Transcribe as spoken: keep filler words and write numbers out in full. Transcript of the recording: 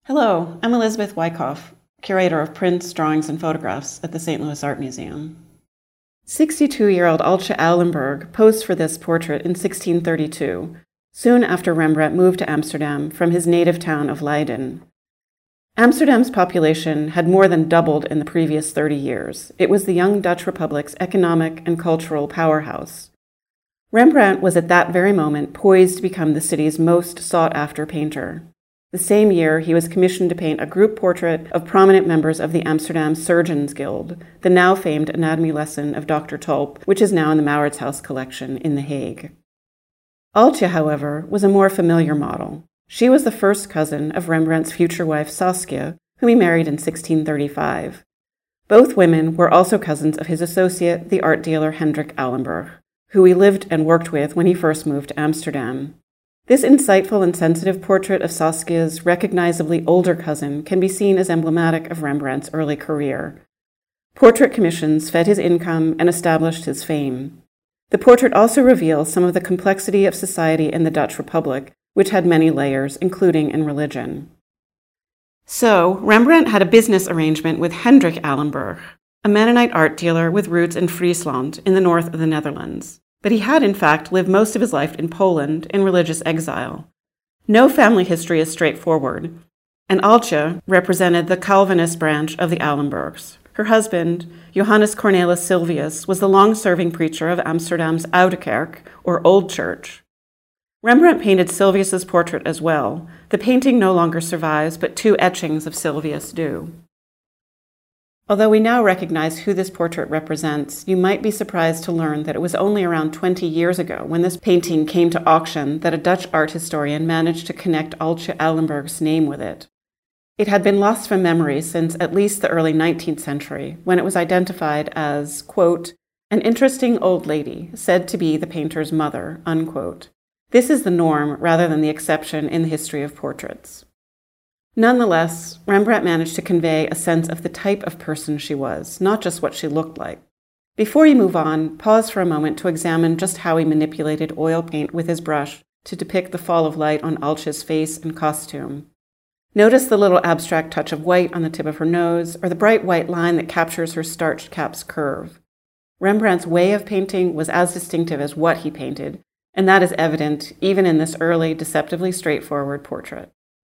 Hello, I'm Elizabeth Wyckoff, curator of prints, drawings, and photographs at the Saint Louis Art Museum. sixty-two-year-old Altje Uilenburg posed for this portrait in sixteen thirty-two, soon after Rembrandt moved to Amsterdam from his native town of Leiden. Amsterdam's population had more than doubled in the previous thirty years. It was the young Dutch Republic's economic and cultural powerhouse. Rembrandt was at that very moment poised to become the city's most sought-after painter. The same year, he was commissioned to paint a group portrait of prominent members of the Amsterdam Surgeons Guild, the now famed anatomy lesson of Doctor Tulp, which is now in the Mauritshuis collection in The Hague. Altje, however, was a more familiar model. She was the first cousin of Rembrandt's future wife Saskia, whom he married in sixteen thirty-five. Both women were also cousins of his associate, the art dealer Hendrik Uilenburg, who he lived and worked with when he first moved to Amsterdam. This insightful and sensitive portrait of Saskia's recognizably older cousin can be seen as emblematic of Rembrandt's early career. Portrait commissions fed his income and established his fame. The portrait also reveals some of the complexity of society in the Dutch Republic, which had many layers, including in religion. So, Rembrandt had a business arrangement with Hendrik Uilenburg, a Mennonite art dealer with roots in Friesland, in the north of the Netherlands. But he had, in fact, lived most of his life in Poland in religious exile. No family history is straightforward, and Altje represented the Calvinist branch of the Uilenburgs. Her husband, Johannes Cornelis Silvius, was the long-serving preacher of Amsterdam's Oude Kerk, or Old Church. Rembrandt painted Silvius's portrait as well. The painting no longer survives, but two etchings of Silvius do. Although we now recognize who this portrait represents, you might be surprised to learn that it was only around twenty years ago, when this painting came to auction, that a Dutch art historian managed to connect Altje Uilenburg's name with it. It had been lost from memory since at least the early nineteenth century, when it was identified as, quote, an interesting old lady, said to be the painter's mother, unquote. This is the norm rather than the exception in the history of portraits. Nonetheless, Rembrandt managed to convey a sense of the type of person she was, not just what she looked like. Before you move on, pause for a moment to examine just how he manipulated oil paint with his brush to depict the fall of light on Altje's face and costume. Notice the little abstract touch of white on the tip of her nose, or the bright white line that captures her starched cap's curve. Rembrandt's way of painting was as distinctive as what he painted, and that is evident even in this early, deceptively straightforward portrait.